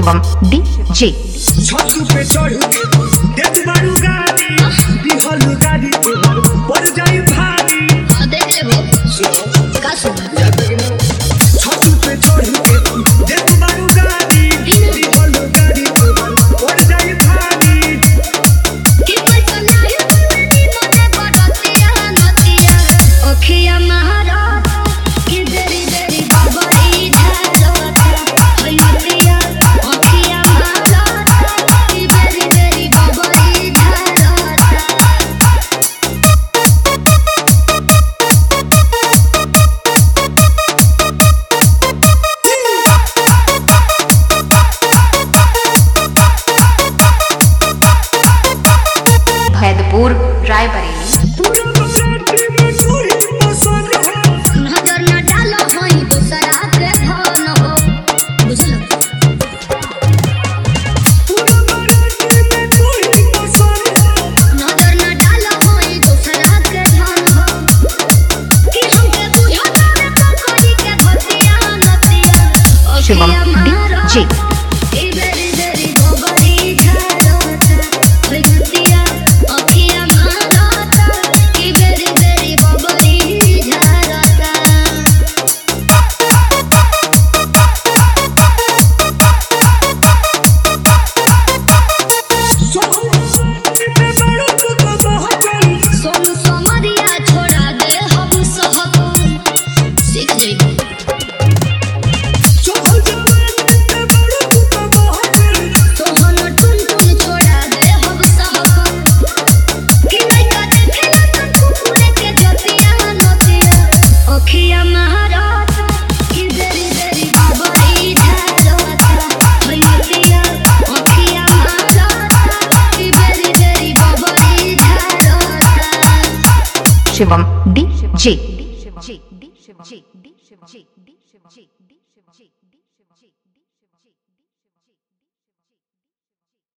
Shivam DJ. छत पे चढ़ के देख बारू गाड़ी दिहल गाड़ी तोहर पड़ जाई भारी। देख लेबो का सुन छत पे चढ़ के देख बारू गाड़ी दिहल गाड़ी तोहर पड़ जाई भारी। कि पैसा नाही बोलनी मने बड़तिया नतिया ओखिया महारा कि देरी देरी बाबरी झारता होई नतिया ओखिया महारा कि देरी देरी बाबरी झारता। भैदपुर रायबरेली। पूरा बराती में कोई पसंद है। नजर न डालो होई दूसरा के धन हो बुझलो। पूरा बराती में कोई पसंद है। नजर न डालो होई दूसरा के धन हो कि हमके बुझता रे तो कोई के भतिया नतिया शिवम ओखिया डीजे। ई बेरी बेरी गोबरी झारता होई नतिया ओखिया महारता ई बेरी बेरी गोबरी झारता। सोनू सोमरिया छोड़ा दे हम सहब सीख जइबो। तोहन टुन टुन छोड़ा दे हम सहब कि लइका देखेला त कुकुरे के जतिया नतिया ओखिया महारात कि देरी देरी बाबरी झारता होई नतिया ओखिया महारात कि देरी देरी बाबरी झारता। शिवम डीजे।